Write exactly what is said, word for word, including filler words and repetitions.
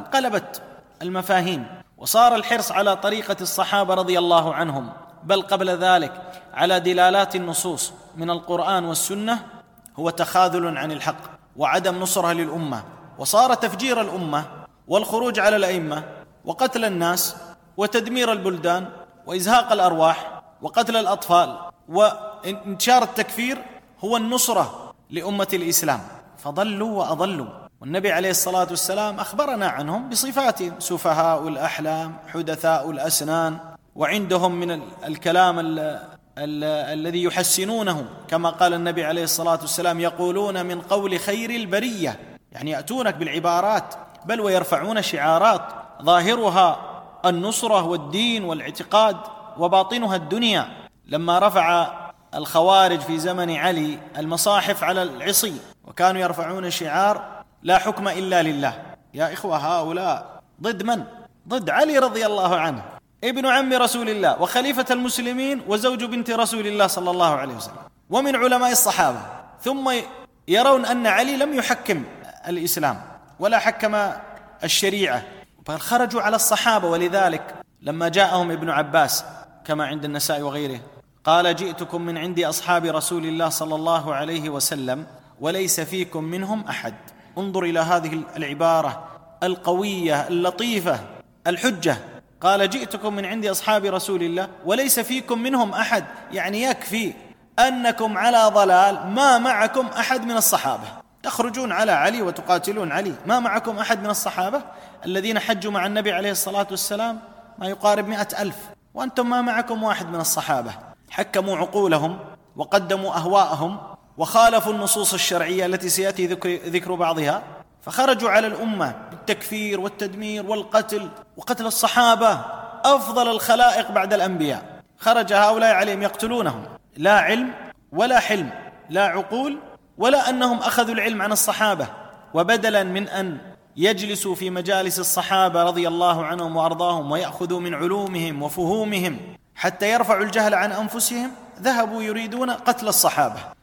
انقلبت المفاهيم، وصار الحرص على طريقة الصحابة رضي الله عنهم، بل قبل ذلك على دلالات النصوص من القرآن والسنة، هو تخاذل عن الحق وعدم نصرة للأمة، وصار تفجير الأمة والخروج على الأئمة وقتل الناس وتدمير البلدان وإزهاق الأرواح وقتل الأطفال وانتشار التكفير هو النصرة لأمة الإسلام، فضلوا وأضلوا. والنبي عليه الصلاة والسلام أخبرنا عنهم بصفاتهم: سفهاء الأحلام، حدثاء الأسنان، وعندهم من الكلام ال ال الذي يحسنونه، كما قال النبي عليه الصلاة والسلام: يقولون من قول خير البرية، يعني يأتونك بالعبارات، بل ويرفعون شعارات ظاهرها النصرة والدين والاعتقاد وباطنها الدنيا. لما رفع الخوارج في زمن علي المصاحف على العصي وكانوا يرفعون شعار لا حكم إلا لله، يا إخوة هؤلاء ضد من؟ ضد علي رضي الله عنه، ابن عم رسول الله وخليفة المسلمين وزوج بنت رسول الله صلى الله عليه وسلم، ومن علماء الصحابة، ثم يرون أن علي لم يحكم الإسلام ولا حكم الشريعة، بل خرجوا على الصحابة. ولذلك لما جاءهم ابن عباس كما عند النساء وغيره قال: جئتكم من عند أصحاب رسول الله صلى الله عليه وسلم وليس فيكم منهم أحد. انظر إلى هذه العبارة القوية اللطيفة الحجة، قال: جئتكم من عند أصحاب رسول الله وليس فيكم منهم أحد، يعني يكفي أنكم على ضلال، ما معكم أحد من الصحابة، تخرجون على علي وتقاتلون علي، ما معكم أحد من الصحابة الذين حجوا مع النبي عليه الصلاة والسلام ما يقارب مئة ألف، وأنتم ما معكم واحد من الصحابة. حكموا عقولهم وقدموا أهواءهم وخالفوا النصوص الشرعية التي سيأتي ذكر بعضها، فخرجوا على الأمة بالتكفير والتدمير والقتل وقتل الصحابة أفضل الخلائق بعد الأنبياء. خرج هؤلاء عليهم يقتلونهم، لا علم ولا حلم، لا عقول، ولا أنهم أخذوا العلم عن الصحابة. وبدلا من أن يجلسوا في مجالس الصحابة رضي الله عنهم وأرضاهم ويأخذوا من علومهم وفهومهم حتى يرفعوا الجهل عن أنفسهم، ذهبوا يريدون قتل الصحابة